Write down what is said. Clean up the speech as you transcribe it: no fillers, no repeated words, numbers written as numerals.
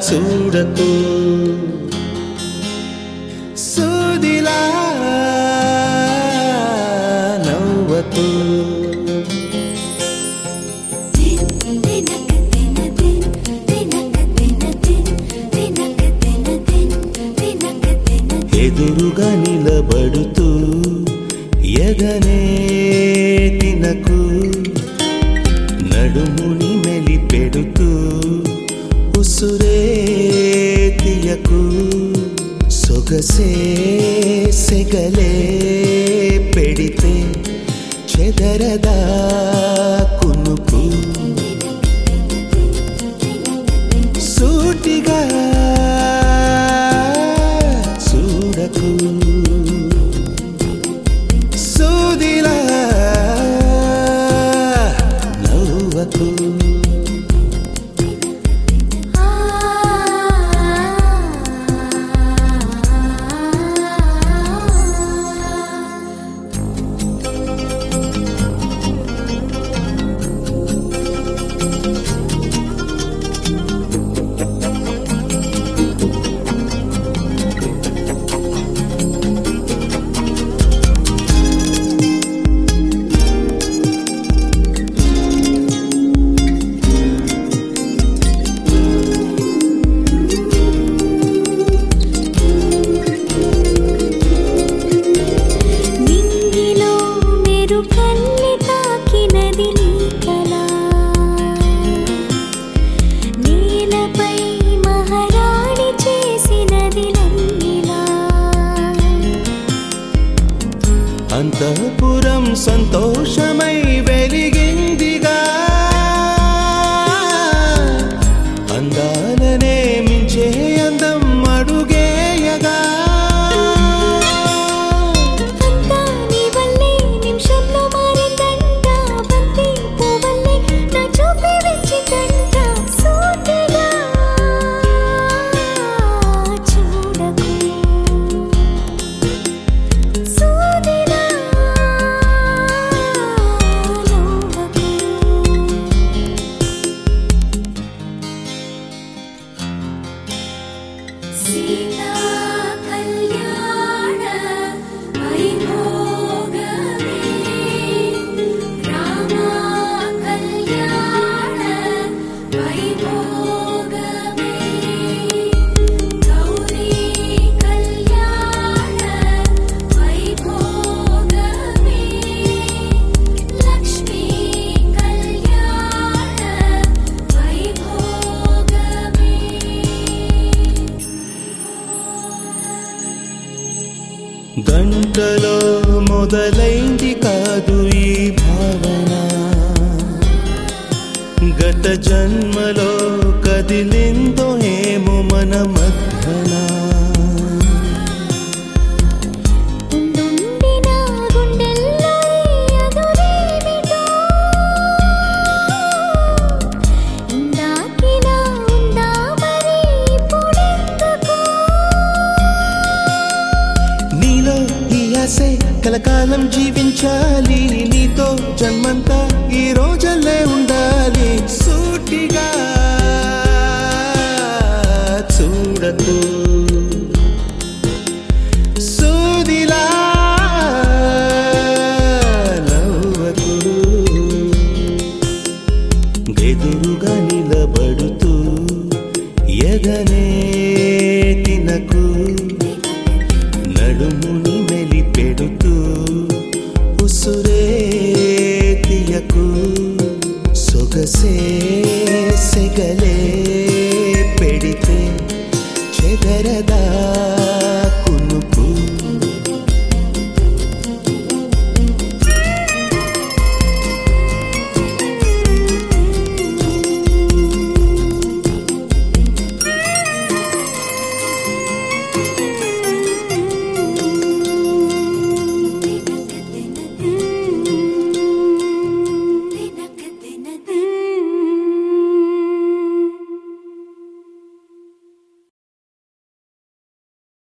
చూడకు సూదిలా నవ్వకు ఎదురుగా నిలబడుతూ ఎగనే తినకు నడుముని మెలిపెడుతూ ఉసురే తీయకు సొగసే సెగలే పెడితే చెదరదా కునుకు సూటిగా చూడకు సూదిలా నవ్వకు అంతఃపురం సంతోషమై వెలిగిందిగా అందాలనే మించే అందం అడుగేయగా సీతా కళ్యాణ వైభోగమే రామ కళ్యాణ వైభోగమే గౌరీ కళ్యాణ వైభోగమే లక్ష్మీ కళ్యాణ వైభోగమే గంటలో మొదలైంది కాదు ఈ భావన గత జన్మలో కదిలిందో ఏమో మన మధ్యన కలకాలం జీవించాలి నీతో జన్మంతా ఈ రోజులే ఉండాలి సూటిగా చూడకు సూదిలా నవ్వకు ఎదురుగా నిలబడుతూ ఎగనే తినకు నడుముని మెలిపెడుతూ ఉసురే తీయకు సొగసే సెగలే పెడితే చెదరదా